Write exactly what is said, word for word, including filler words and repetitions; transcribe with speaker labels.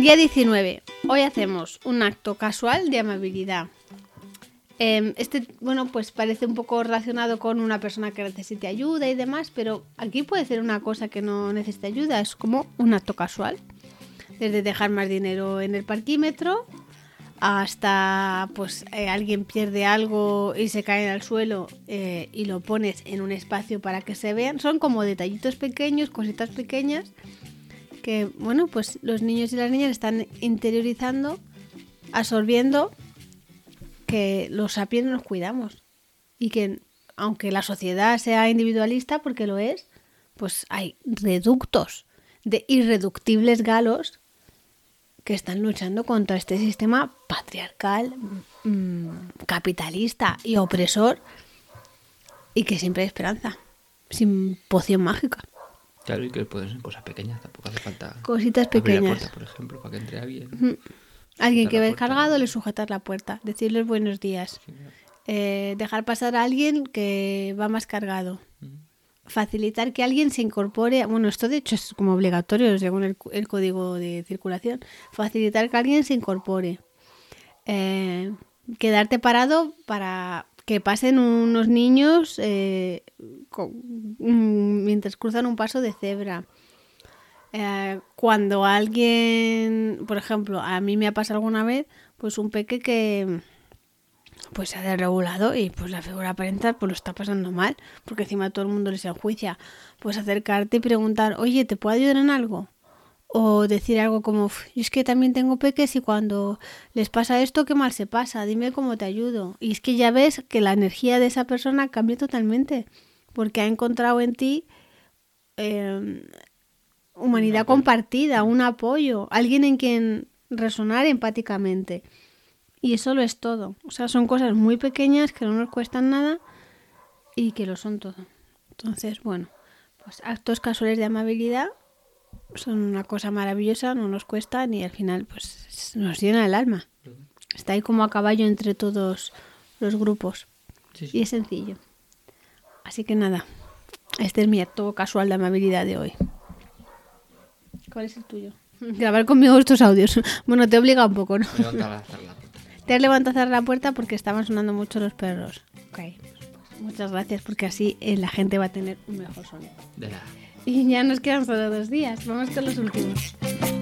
Speaker 1: Día diecinueve. Hoy hacemos un acto casual de amabilidad. Eh, este, bueno, pues parece un poco relacionado con una persona que necesite ayuda y demás, pero aquí puede ser una cosa que no necesite ayuda, es como un acto casual. Desde dejar más dinero en el parquímetro hasta pues eh, alguien pierde algo y se cae al suelo eh, y lo pones en un espacio para que se vean. Son como detallitos pequeños, cositas pequeñas que, bueno, pues los niños y las niñas están interiorizando, absorbiendo que los sapiens nos cuidamos y que aunque la sociedad sea individualista, porque lo es, pues hay reductos de irreductibles galos que están luchando contra este sistema patriarcal, mmm, capitalista y opresor, y que siempre hay esperanza, sin poción mágica.
Speaker 2: Claro, y que pueden ser cosas pequeñas, tampoco hace falta
Speaker 1: cositas
Speaker 2: abrir
Speaker 1: pequeñas.
Speaker 2: la puerta, por ejemplo, para que entre alguien.
Speaker 1: Mm. Alguien que
Speaker 2: la
Speaker 1: ve
Speaker 2: puerta,
Speaker 1: cargado,
Speaker 2: ¿no?
Speaker 1: le sujetar la puerta, decirles buenos días.
Speaker 2: Sí, claro.
Speaker 1: Eh, dejar pasar a alguien que va más cargado.
Speaker 2: Mm.
Speaker 1: Facilitar que alguien se incorpore. Bueno, esto de hecho es como obligatorio según el, el código de circulación. Facilitar que alguien se incorpore. Eh, quedarte parado para que pasen unos niños eh, con, mientras cruzan un paso de cebra. Eh, cuando alguien, por ejemplo, a mí me ha pasado alguna vez, pues un peque que pues se ha desregulado y pues la figura parental pues lo está pasando mal, porque encima todo el mundo les enjuicia. Pues acercarte y preguntar, oye, ¿te puedo ayudar en algo? O decir algo como, yo es que también tengo peques y cuando les pasa esto, qué mal se pasa, dime cómo te ayudo. Y es que ya ves que la energía de esa persona cambia totalmente, porque ha encontrado en ti eh, humanidad compartida, un apoyo, alguien en quien resonar empáticamente. Y eso lo es todo. O sea, son cosas muy pequeñas que no nos cuestan nada y que lo son todo. Entonces, bueno, pues actos casuales de amabilidad son una cosa maravillosa, no nos cuestan y al final pues nos llena el alma. Está ahí como a caballo entre todos los grupos.
Speaker 2: Sí, sí.
Speaker 1: Y es sencillo. Así que nada, este es mi acto casual de amabilidad de hoy. ¿Cuál es el tuyo? Grabar conmigo estos audios. Bueno, te obliga un poco, ¿no?
Speaker 2: Me voy a levantar a cerrar la puerta.
Speaker 1: Te has levantado a cerrar la puerta porque estaban sonando mucho los perros. Ok, pues muchas gracias porque así eh, la gente va a tener un mejor sonido.
Speaker 2: De nada.
Speaker 1: Y ya nos quedan solo dos días. Vamos con los últimos.